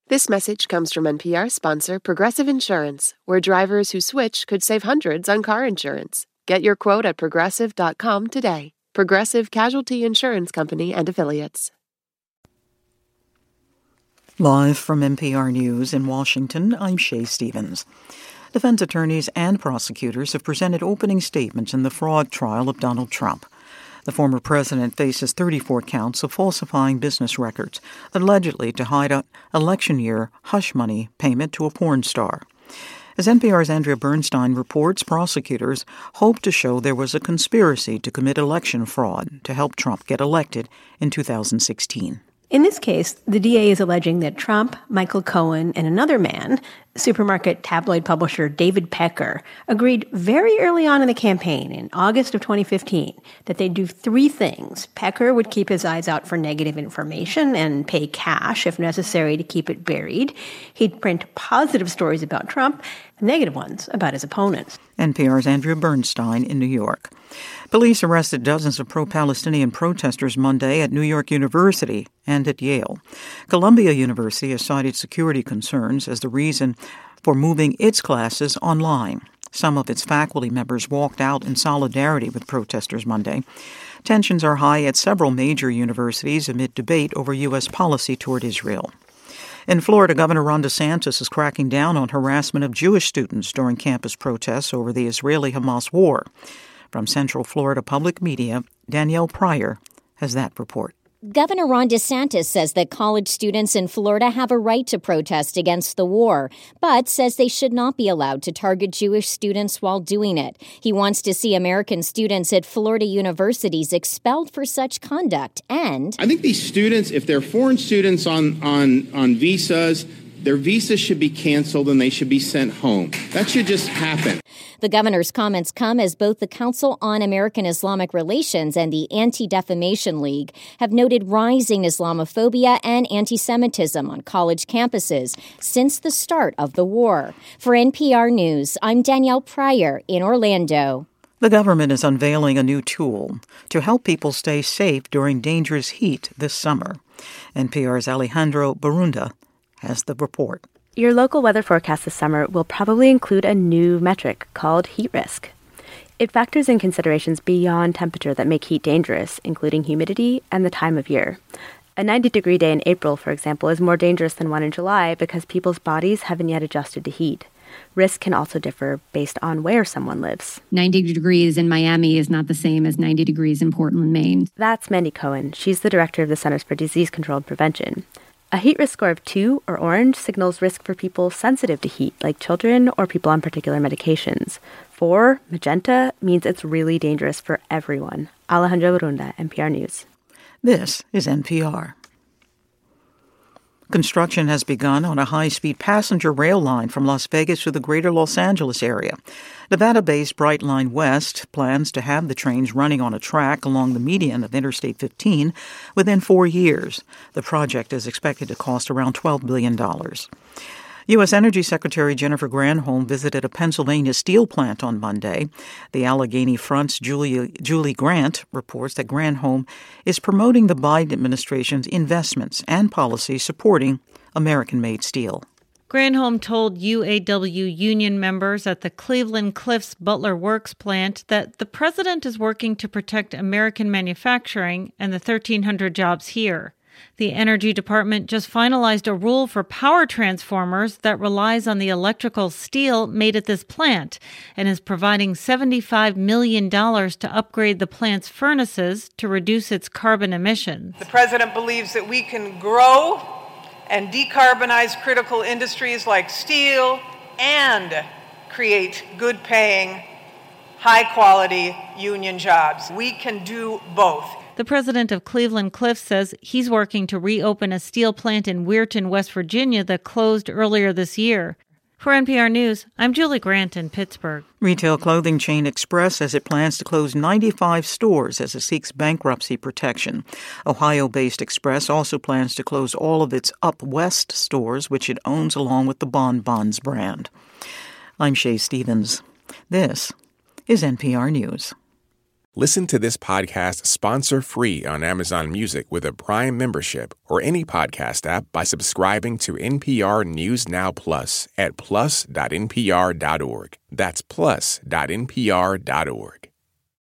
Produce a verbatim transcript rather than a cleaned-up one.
This message comes from N P R sponsor Progressive Insurance, where drivers who switch could save hundreds on car insurance. Get your quote at progressive dot com today. Progressive Casualty Insurance Company and Affiliates. Live from N P R News in Washington, I'm Shay Stevens. Defense attorneys and prosecutors have presented opening statements in the fraud trial of Donald Trump. The former president faces thirty-four counts of falsifying business records, allegedly to hide an election year hush money payment to a porn star. As N P R's Andrea Bernstein reports, prosecutors hope to show there was a conspiracy to commit election fraud to help Trump get elected in two thousand sixteen. In this case, the D A is alleging that Trump, Michael Cohen, and another man, supermarket tabloid publisher David Pecker, agreed very early on in the campaign, in August of twenty fifteen, that they'd do three things. Pecker would keep his eyes out for negative information and pay cash, if necessary, to keep it buried. He'd print positive stories about Trump, negative ones about his opponents. N P R's Andrea Bernstein in New York. Police arrested dozens of pro-Palestinian protesters Monday at New York University and at Yale. Columbia University has cited security concerns as the reason for moving its classes online. Some of its faculty members walked out in solidarity with protesters Monday. Tensions are high at several major universities amid debate over U S policy toward Israel. In Florida, Governor Ron DeSantis is cracking down on harassment of Jewish students during campus protests over the Israeli-Hamas war. From Central Florida Public Media, Danielle Pryor has that report. Governor Ron DeSantis says that college students in Florida have a right to protest against the war, but says they should not be allowed to target Jewish students while doing it. He wants to see American students at Florida universities expelled for such conduct, and I think these students, if they're foreign students on, on, on visas, their visas should be canceled and they should be sent home. That should just happen. The governor's comments come as both the Council on American Islamic Relations and the Anti-Defamation League have noted rising Islamophobia and anti-Semitism on college campuses since the start of the war. For N P R News, I'm Danielle Pryor in Orlando. The government is unveiling a new tool to help people stay safe during dangerous heat this summer. N P R's Alejandro Barunda has the report. Your local weather forecast this summer will probably include a new metric called heat risk. It factors in considerations beyond temperature that make heat dangerous, including humidity and the time of year. A ninety-degree day in April, for example, is more dangerous than one in July because people's bodies haven't yet adjusted to heat. Risk can also differ based on where someone lives. ninety degrees in Miami is not the same as ninety degrees in Portland, Maine. That's Mandy Cohen. She's the director of the Centers for Disease Control and Prevention. A heat risk score of two or orange signals risk for people sensitive to heat, like children or people on particular medications. Four, magenta, means it's really dangerous for everyone. Alejandro Barunda, N P R News. This is N P R. Construction has begun on a high-speed passenger rail line from Las Vegas to the greater Los Angeles area. Nevada-based Brightline West plans to have the trains running on a track along the median of Interstate fifteen within four years. The project is expected to cost around twelve billion dollars. U S. Energy Secretary Jennifer Granholm visited a Pennsylvania steel plant on Monday. The Allegheny Front's Julie, Julie Grant reports that Granholm is promoting the Biden administration's investments and policies supporting American-made steel. Granholm told U A W union members at the Cleveland Cliffs Butler Works plant that the president is working to protect American manufacturing and the thirteen hundred jobs here. The Energy Department just finalized a rule for power transformers that relies on the electrical steel made at this plant and is providing seventy-five million dollars to upgrade the plant's furnaces to reduce its carbon emissions. The president believes that we can grow and decarbonize critical industries like steel and create good-paying, high-quality union jobs. We can do both. The president of Cleveland Cliffs says he's working to reopen a steel plant in Weirton, West Virginia that closed earlier this year. For N P R News, I'm Julie Grant in Pittsburgh. Retail clothing chain Express says it plans to close ninety-five stores as it seeks bankruptcy protection. Ohio-based Express also plans to close all of its Up West stores, which it owns along with the Bon Bons brand. I'm Shay Stevens. This is N P R News. Listen to this podcast sponsor-free on Amazon Music with a Prime membership or any podcast app by subscribing to N P R News Now Plus at plus dot n p r dot org. That's plus dot n p r dot org.